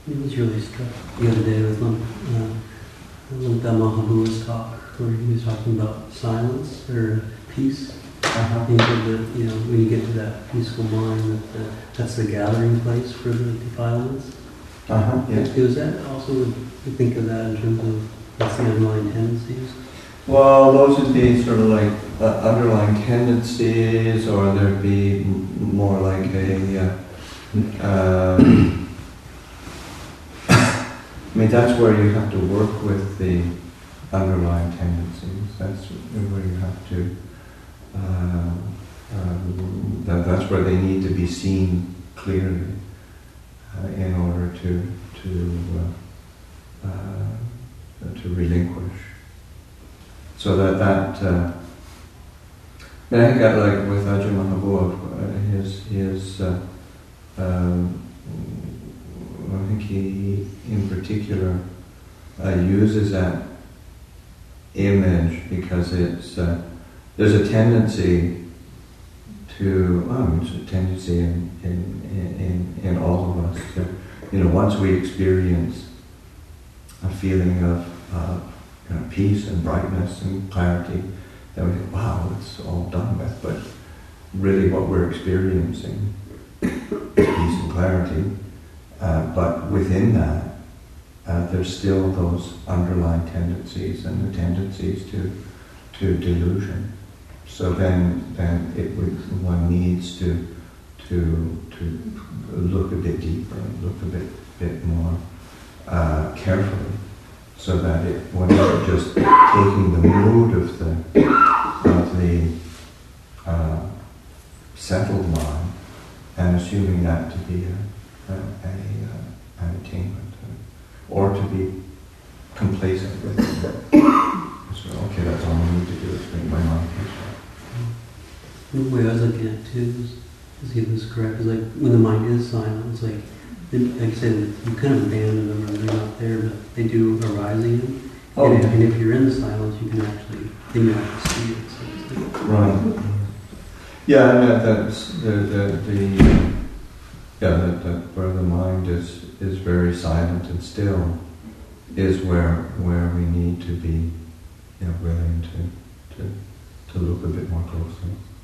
It was really struck the other day with Lampa Mahabua's talk, where he was talking about silence or peace. He said that, when you get to that peaceful mind, that's the gathering place for the defilements. Yeah. Was that also, would you think of that in terms of what's the underlying tendencies? Well, those would be sort of like underlying tendencies, or there'd be more like I mean, that's where you have to work with the underlying tendencies. That's where you have to. That's where they need to be seen clearly in order to relinquish. So that I think like with Ajahn Mahabua, his I think he in particular uses that image because it's there's a tendency to it's a tendency in all of us to once we experience a feeling of peace and brightness and clarity, then we think, wow, it's all done with. But really what we're experiencing is peace and clarity. But within that, there's still those underlying tendencies and the tendencies to delusion. So then one needs to look a bit deeper, look a bit more carefully, so that we're not just taking the mood of the settled mind and assuming that to be an attainment, or to be complacent with it. So, okay, that's all I need to do is bring my mind peaceful. The way I was looking at it too is he was correct. It's like when the mind is silent, it's like I said, you kind of abandon them, or they're not there, but they do arise again. And if you're in the silence, you can actually see it. So it's like, right. Yeah, and that's that where the mind is very silent and still is where we need to be willing to look a bit more closely.